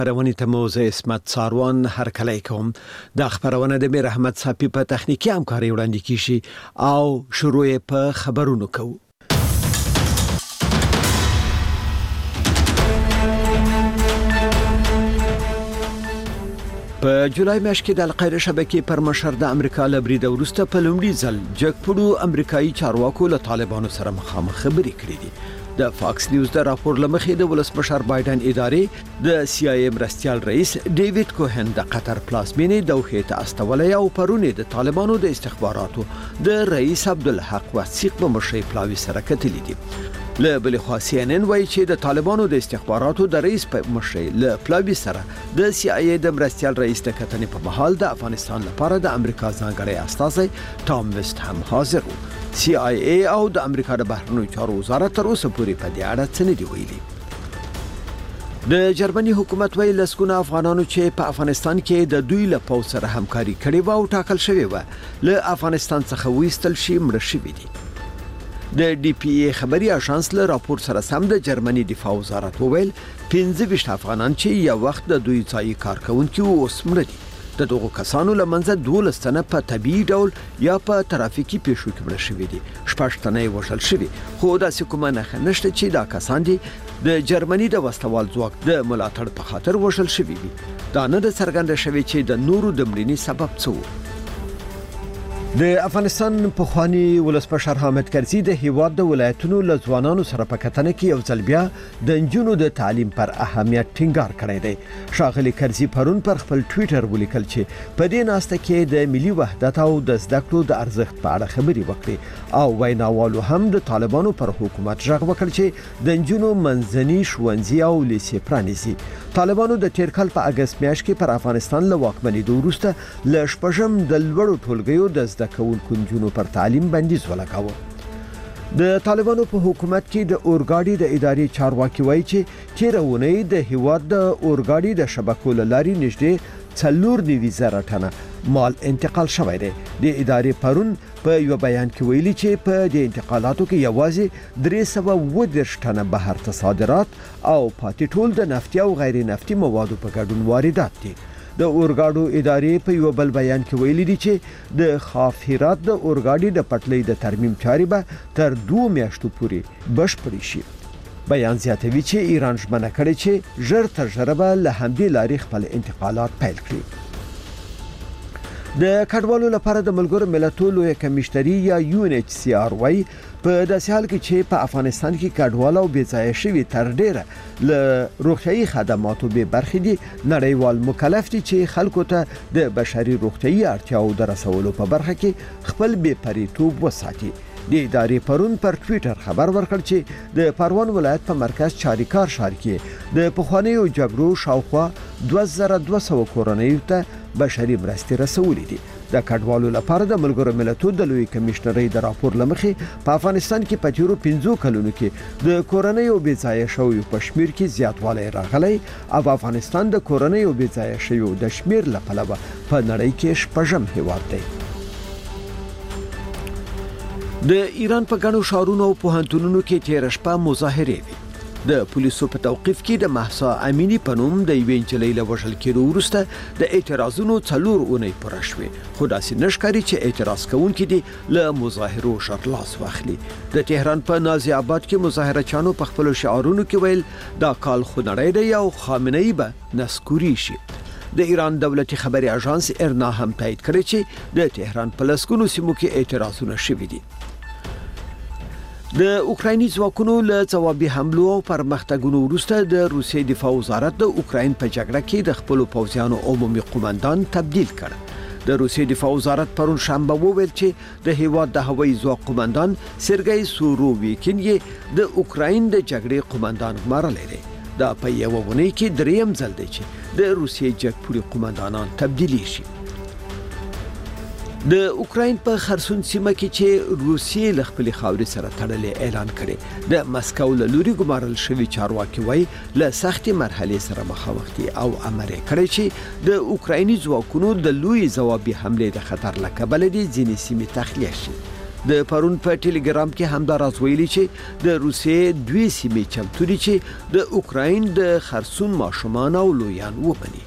خبرونه ته موزه اسمت ساروان هرکلی کوم د خبرونه د میر احمد صافی په تخنیکی همکاري وړاندې کیشي او شروع په خبرونو کوو. په جولای میاشت کې د القاعده شبکې پر مشر د امریکا له برید وروسته په لومړي ځل جګپړو امریکایي چارواکو له طالبانو سره مخامخ خبرې کړې دي. د فاکس نیوز د راپور لمخې د ولسمشر بایدن ادارې د سی آی ای مرستیال رئیس ډیوډ کوهن د قطر پلازمینې دوحې ته استولې او پرونی د طالبانو د استخباراتو د رئیس عبدالحق وثیق په مشرۍ پلاوي سره کتلې دي. له بل خوا سی ان ان وایي چې د طالبانو د استخباراتو د رئیس په مشرۍ له پلاوي سره د سی آی ای د مرستیال رئیس د کتنې په محل د افغانستان لپاره د امریکا ځانګړی استازی ټام وست هم حاضر و. سی آی ای او د امریکا د بهرنیو چارو وزارت تر اوسه پورې په دې اړه څه نه دی ویلي. د جرمني حکومت ویل لسګونه افغانانو چې په افغانستان کې د دوی له پوځ سره همکاري کړې و او ټاکل شوی و له افغانستان څخه ویستل شي مړ شوي دي. د ډي پی ای خبري اژانس له راپور سره سم د جرمني دفاع وزارت وویل 15 افغانان چې یو وخت د دوی ځای کارکونکو اوس مړ دي. د دغو کسانو لمنځه 12 تنه په طبيعي ډول یا په ترافیکي پیښو کې مړ شوي دي. 6 تنه وژل شوي خو داسې کومه نه نشته چې دا کسان دي د جرمني د وسوال ځواک د ملاتړ په خاطر وژل شوي دي. دا نه د څرګنده شوی چې د نورو د مړینې سبب څه و. د افغانستان پخوانی ولسمشر حامد کرزي د هیواد د ولایتونو له ځوانانو سره په کتنه کې یو ځل بیا د نجونو د تعلیم پر اهمیت ټینګار کړی دی. ښاغلي کرزي پرون پر خپل ټویټر ولیکل چې په دې ناسته کې د ملي وحدت او د زده کړو د ارزښت په اړه خبرې وکړي او ویناوالو هم د طالبانو پر حکومت ژغ وکړ چې د نجونو منځني ښوونځي او لیسې پرانیزي. طالبانو د تیر کال په اگست میاشت کې پر افغانستان له واکمنۍ وروسته له شپږم د لوړو ټولګیو د زده کوونکو نجونو پر تعلیم بندیز ولګاوه. د طالبانو په حکومت کې د اورګاډي د ادارې چارواکي وایي چې تیر اونۍ د هیواد د اورګاډي د شبکو لاري نږدې 4.9 ټنه مال انتقال شوی دی. د ادارې پرون په یو بیان کې ویلي چې په دې انتقالاتو کې یوازې 310 ټنه بهر ته صادرات او پاتې ټول د نفتي او غیر نفتي موادو په ګډون واردات دي. د اورګاډو ادارې په یو بل بیان کې ویلي دي چې د خافرات د اورګاډي د پټلۍ د ترمیم چارې به تر 2 میاشتو پورې بشپړې شي. بیان زیاتوي چې ایران ژمنه کړې چې ژر تر ژره به له همدې لارې خپل انتقالات پیل کړي. د کډوالو لپاره د ملګرو ملتونو لوی کمیشنري یا یو ان ایچ سی آر وايي په داسې حال کې چې په افغانستان کې کډوال او بېځایه شوي تر ډیره له روغتیايي خدماتو به برخې دي، نړیوال مکلف دي چې خلکو ته د بشري روغتیايي اړتیاو د رسولو په برخه کې خپل بې پریتوب وساتي. د ادارې پرون پر ټویټر خبر ورکړ چې د پروان ولایت په مرکز چاریکار ښار کې د پخوانیو جګړو شاوخوا 2200 کورنیو ته بشري مرستې رسولې دي. د کډوالو لپاره د ملګرو ملتونو د لوی کمیشنرۍ د راپور لمخې په افغانستان کې په تیرو 15 کلونو کې د کورنیو بېځایه شویو په شمیر کې زیاتوالی راغلی او افغانستان د کورنیو بېځایه شویو د شمیر له پلوه په نړۍ کې شپږم هیواد دی. د ایران په ګڼو ښارونو او پوهنتونونو کې تیر شپه مظاهرې وې. د پولیسو په توقیف کې د مهسا امینی په نوم د یوې نجلۍ له وژل کېدو وروسته د اعتراضونو 4 اونۍ پوره شوې، خو داسې نه ښکاري چې اعتراض کوونکي دي له مظاهرو ژر لاس واخلي. د تهران په نازي آباد کې مظاهرچیانو په خپلو شعارونو کې ویل دا کال خو نړۍ دی او خامنه‌ای به نسکوري شي. د ایران دولتي خبري اژانس ارنا هم تایید کړی چې د تهران په لسګونو سیمو کې اعتراضونه شوي دي. د اوکرایني ځواکونو له ځوابي حملو او پرمختګونو وروسته د روسیې دفاع وزارت د اوکراین په جګړه کې د خپلو پوځیانو عمومي قومندان تبدیل کړ. د روسیې دفاع وزارت پرون شنبه وویل چې د هیواد د هوایي ځواک قومندان سرګی سوروویکین یې د اوکراین د جګړې قومندان ګمارلی دی. دا په یوه اونۍ کې دریم ځل دی چې د روسیې جګپوړي قومندانان تبدیلی شي. د اوکراین په خرسون سیمه کې چې روسیې له خپلې خاورې سره تړلې اعلان کړي، د مسکو له لوري ګمارل شوي چارواکي وایي له سختې مرحلې سره مخامخ دي او امر یې کړی چې د اوکرایني ځواکونو د لوی ځوابي حملې د خطر له کبله دي ځینې سیمې تخلیه شي. د پرون په ټلګرام کې همدا راز ویلي چې د روسیې دوی سیمې چمتو دي چې د اوکراین د خرسون ماشومان او لویان وبني.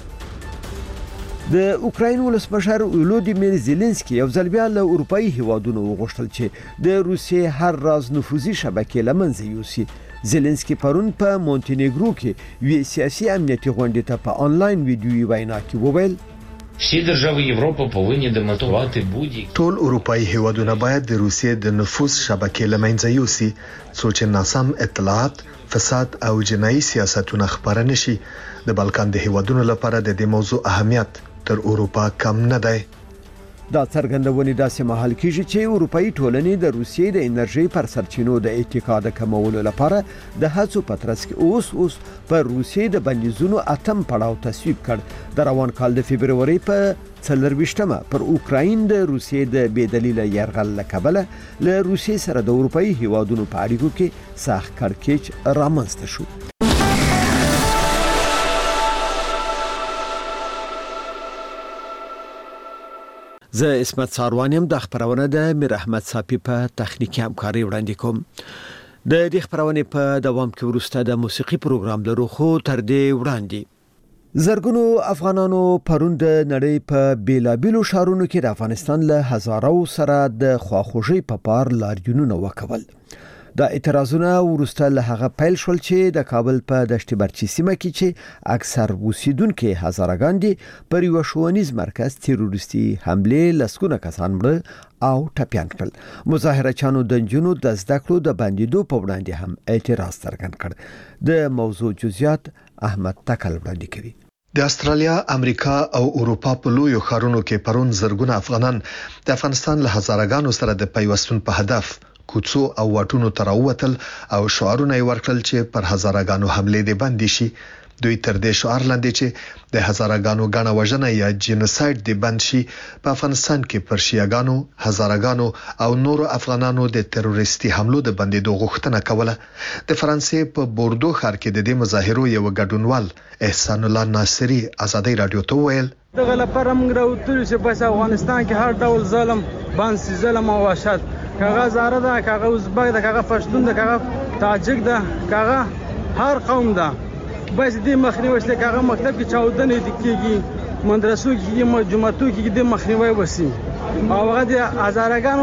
د اوکراین ولسمشر ولودیمیر زيلنسکي یو ځل بیا له اروپאי هیوادونو وغوښتل چې د روسیې هر راز نفوذي شبکې لمنځه یوسي. زيلنسکي پرون په مونټينيګرو کې وی سیاسي امنیتي غونډې ته په آنلاین ویډیويي وینا کې وویل всі держави Європи повинні демонтувати будь-які. ټول اروپאי هیوادونه باید د روسیې د نفوذ شبکې لمنځه یوسي څو چې ناسم اطلاعات، فساد او جنایي سیاستونه خپاره نشي. د بالکان د هیوادونو لپاره د دې موضوع اهمیت تر اروپا کم نه دی. دا څرګندونې داسې مهال کېږي چې اروپאי ټولنې د روسیې د انرژي پر سرچینو د اتکا د کمولو لپاره د هڅو په ترڅ کې اوس پر روسیې د بندیزونو اتم پړاو تصویب کړ. د روان کال د فبرवरी په 24مه پر اوکراین د روسیې د بېدلیله یرغل له کبله له روسیې سره د اروپאי هیوادونو په اړیکو کې سخت کړکېچ رامنځته شو. زه اسمت ساروانیم د خبرونه د میر احمد صافی په تخنیکی همکاري وړاندې کوم. د دې خبرونه په دوام کې ورسته د موسیقي پروګرام لرو خو تر دې وړاندې زرګونو افغانانو پرون د نړۍ په بیلابیلو شهرونو کې د افغانستان له هزارو سره د خواخوږي په پار لاریونونه وکول. دا اعتراضونه ورسته له هغه پیل شول چې د کابل په دشت برچی سیمه کې چې اکثر اوسیدونکو هزارګان دي پر یو ښوونیز مرکز تروریستي حمله لسګونه کسان مړه او ټپيان کړل. مظاهره چانو د جنونو د زده کړو د باندېدو په وړاندې هم اعتراض څرګند کړ. د موضوع جزئیات احمد تکل وړاندې کوي. د استرالیا، امریکا او اروپا په لویو ښارونو کې پرون زرګونه افغانان د افغانستان له هزارګانو سره د پیوستون په هدف کوڅو او واټونو ته راووتل او شعارونه یې ورکړل چې پر هزارګانو حمله دي بندي شي. دوی تر دې شعار لاندې چې د هزارګانو غاڼه وژنه یا جنوساید دی بند شي په افغانستان کې پر شیعاګانو، هزارګانو او نورو افغانانو د تروریستي حملو د بندیدو غوښتنه کوله. د فرانسې په بوردو ښار کې د دې مظاهرو یو ګډونوال احسان الله ناصری ازادي رادیو ته ویل دغه لپاره موږ راوتلو چې په افغانستان کې هر ډول ظلم، باندې ظلم او وحشت، کاغه زاره ده، کاغه ازبک ده، کاغه پښتون ده، کاغه تاجک ده، کاغه هر قوم ده. بس دې مخنیوي چې کاغه مکتب کې چاودنې کېږي، مدرسو کې، جمعتو کې د مخنیوي وسی او هغه د هزارګانو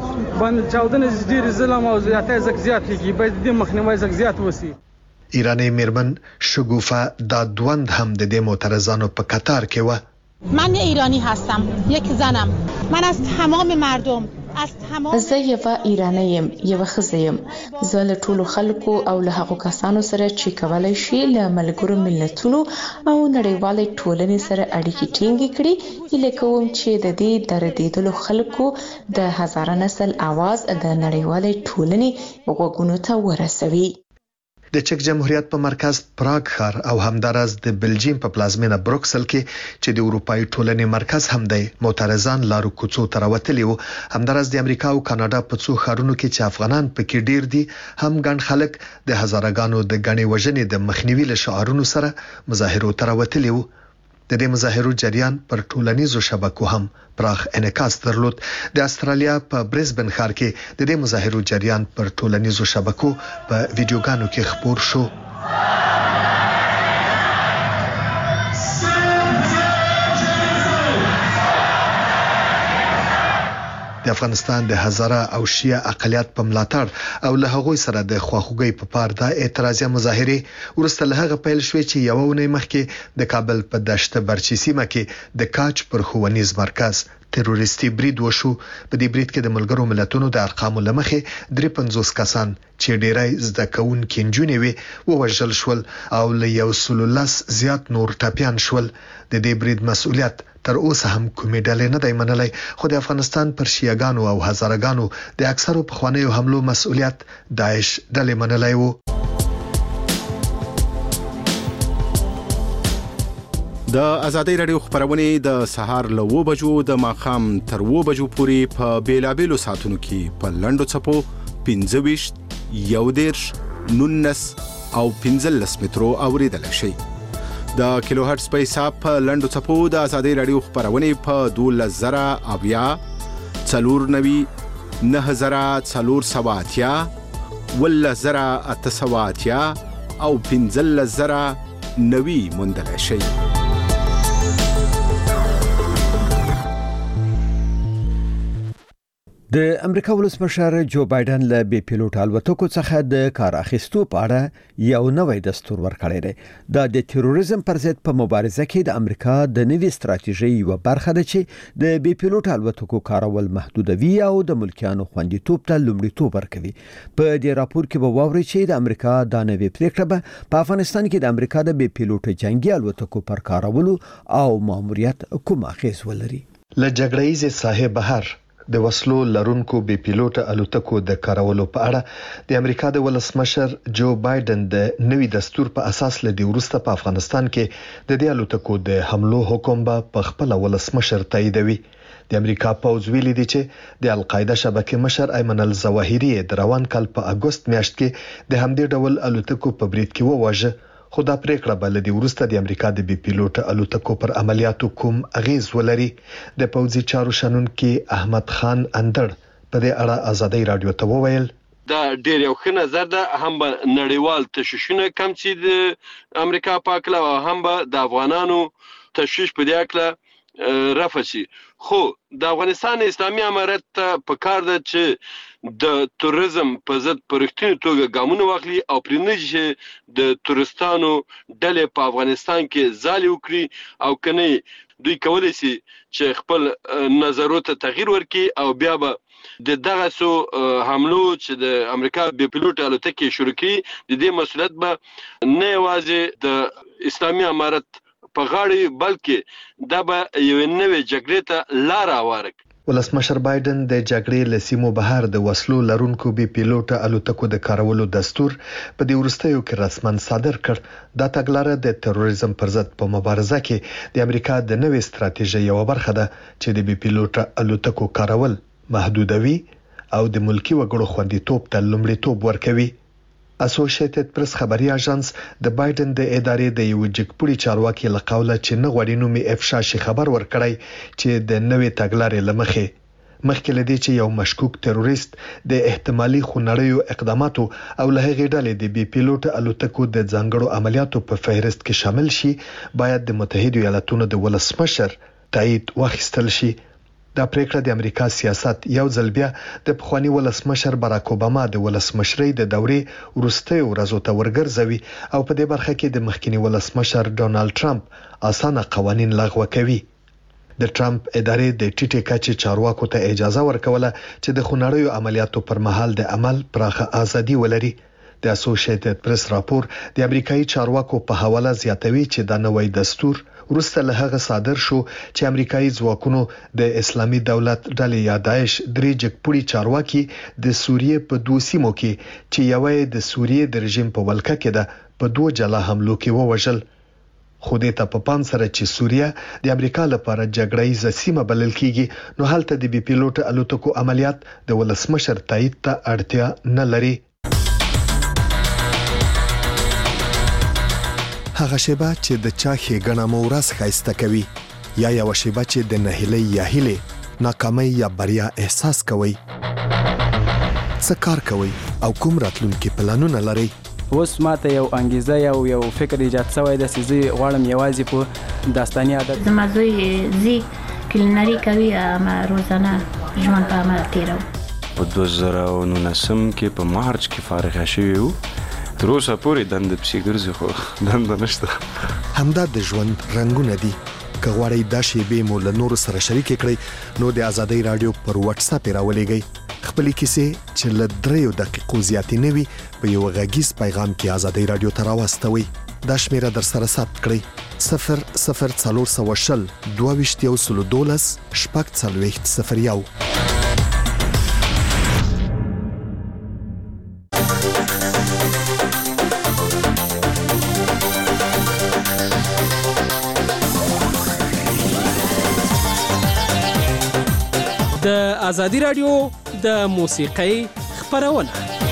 باندې چاودنې ډېر ظلم او زیاتې زیات کېږي. بس دې مخنیوي زیات وسی. ایرانی میرمن شگوفه دادوند هم د دې معترضانو په قطار کې و. من ایرانی هستم، یک زنم. من از تمام مردم زه یو ایرانی یم، یو ښځه یم. زه له ټولو خلکو او له هغو کسانو سره چې کولای شي له ملګرو ملتونو او نړیوالې ټولنې سره اړیکې ټینګې کړي. هیله کوم چې د دې دردېدلو خلکو د هزاره نسل आवाज د نړیوالې ټولنې غوږونو ته ورسوي. د چک جمهوریت په مرکز پراګ ښار او همدارس د بلجیم په پلازمینه بروکسل کې چې د اروپאי ټولنې مرکز هم دی معترضان لارو کوڅو ته راوتلي وو. همدارس د امریکا او کاناډا په څو ښارونو کې چې افغانان پکې ډیر دي هم ګڼ خلک د هزارګانو د غني وژنې د مخنیوي له شعارونو سره مظاهرو ته راوتلي وو. د دې مظاهرو جریان پر ټولنیزو شبکو هم پراخ انعکاس درلود. د استرالیا په برزبن ښار کې د دې مظاهرو جریان پر ټولنیزو شبکو په ویډیوګانو کې خپور شو. د افغانستان د هزاره او شیعه اقلیت په ملاتړ او له هغوی سره د خواخوږي په پار د اعتراضي مظاهره ورسته له هغه پیل شوې چې یو ونې مخکې د کابل په دشت برچی سیمه کې د کاچ پر ښوونیز مرکز تروریستي برید وشو. په دې برید کې د ملګرو ملتونو د ارقامو لمخې 53 کسان چې ډیری زده کوونکي نجونې وي ووژل شول او له 110 زیات نور ټپيان شول. د دې برید مسؤلیت تر اوسه هم کومې ډلې نه دی منلای، خو د افغانستان پر شیعاګانو او هزارګانو د اکثرو پخوانیو حملو مسؤلیت داعش ډلې منلای وو. د ازادي رادیو خبرونه د سهار له 2 بجو د ماخام تر 2 بجو پورې په بیلابیلو ساعتونو کې په لندو چپو 25 19 او 15 مترو اوریدل شي. د کیلو هرتز په حساب په لندو چپو د ازادي رادیو خبرونه په 12000 اویا 490 9480 11880 او 15090 موندلی شئ. د امریکا ولسمشر جو بایدن له بي پیلوټ الوتکو څخه د کار اخیستو په اړه یو نوی دستور ورکړی دی. دا د تروریزم پر ضد په مبارزه کې د امریکا د نوې ستراتیژۍ یو برخه ده چې د بي پیلوټ الوتکو کارول محدودوي او د ملکیانو خوندیتوب ته لومړیتوب ورکوي. په دې راپور کې به واورئ چې د امریکا د نوې پریکړه به په افغانستان کې د امریکا د بي پیلوټ جنگي الوتکو پر کارولو او ماموریت کوم اغیز ولري. له جګړه‌ییز ساحې بهر د وسلو لرونکو بي پیلوټ الوتکو د کارولو په اړه د امریکا د ولسمشر جو بایدن د نوي دستور په اساس لدی ورسته په افغانستان کې د دې الوتکو د حملو حکم به په خپل ولسمشر تاییدوي. د امریکا پوځ ویلي دی چې د القاعده شبکې مشر ایمن الظواهری د روان کال په اگست میاشت کې د همدې ډول الوتکو په برید کې وواژه. خو دا پریکړه بل دی ورسته د امریکا د بي پیلوټ الوتکو پر عملیاتو کوم اغیز ولري. د پوځي چارو شنونکو احمد خان اندړ په دې اړه آزادۍ رادیو ته وویل دا ډېر یو ښه نظر ده. هم نړیوال تشویشونه کم چې د امریکا پاکله او هم د افغانانو تشویش په دې اړه رفع شي. خو د افغانستان اسلامي امارت ته پکار ده چې د توریزم په ضد په رښتینې توګه ګامونه واخلي او پرېنږدي د تورستانو ډلې په افغانستان کې ځالې وکړي او کنه دوی کولای شي چې خپل نظرو ته تغییر ورکړي او بیا به د دغه سو حملو چې د امریکا بي پیلوټ الوتکې شروع کړي د دې مسؤلیت به نه یوازې د اسلامي امارت په غاړه بلکې دا به یو نوې جګړې ته لار هواره کړي. ولسمشر بایدن د جګړې له سیمو بهر د وسلو لرونکو بي پیلوټ الوتکو د کارولو دستور په دې وروستیو کې رسماً صادر کړ. دا تګلاره د تروریزم پر ضد په مبارزه کې د امریکا د نوې ستراتیژۍ یو برخه ده چې د بي پیلوټ الوتکو کارول محدودوي او د ملکی وګړو خوندیتوب ته لومړیتوب ورکوي. اسوسییټډ پریس خبري اژانس د بایدن د ادارې د یو جګپوړي چارواکي له قوله چې نه غوړي نومي افشا شي خبر ورکړی چې د نوې تګلارې لمخې مخکې لدی چې یو مشکوک تروریست د احتمالي خونړیو اقداماتو او له هغې ډلې د بي پیلوټ الوتکو د ځانګړو عملیاتو په فهرست کې شامل شي باید د متحده ایالاتونو د ولسمشر تایید واخیستل شي. دا پریکړه د امریکا سیاست یو ځل بیا د پخوانی ولسمشر باراک اوباما د ولسمشرۍ د دورې وروستیو ورځو ته ورګرځوي او په دې برخه کې د مخکنی ولسمشر ډونالد ټرمپ اسانه قوانين لغوه کوي. د ټرمپ ادارې د ټیټه کچې چارواکو ته اجازه ورکوله چې د خونړیو عملیاتو پر مهال د عمل پراخه ازادي ولري. د اسوسییټډ پریس راپور د امریکایي چارواکو په حواله زیاتوي چې دا نوې دستور وروسته له هغه صادر شو چې امریکایي ځواکونو د اسلامي دولت ډلې یا داعش درې جګپوړي چارواکي د سوریې په دوه سیمو کې چې یوه د سوریې د رژیم په ولکه کې ده په دوه جلا حملو کې ووژل. خو دې ته په پام سره چې سوریه د امریکا لپاره جګړه‌ییزه سیمه بلل کیږي نو هلته د بي پیلوټ الوتکو عملیات د ولسمشر تایید ته اړتیا نه لري. هغه شیبه چې د چا ښېګڼه مو ورځ ښایسته کوي یا یو شیبه چې د نهیلۍ یا هیلې ناکامۍ یا بریا احساس کوي. څه کار کوي او کوم راتلونکي پلانونه لري؟ اوس ماته یو انګیزه یو فکر ایجاد شوی د سيزي غواړم یوازې په داستاني عادت زما زوی زی کلینری کوي ما روزانه ژوند په عمل تیرو. په 2019 کې په مارچ کې فارغ شوی وو. تر اوسه پورې دند پسې ګرځي خو دند نشته. همدا د ژوند رنگونه دي. که غواړئ دا شیبې مو له نورو سره شریک کړئ نو د آزادۍ رادیو پر واتس اپ راولېږئ. خپلې کیسې چې له 3 دقیقو زیاتې نه وي په یو غږیز پیغام کې آزادۍ رادیو ته راواستوئ. دا شمیره در سره ثبت کړئ 00420 22 شپږ د آزادۍ رادیو د موسیقۍ خبرونه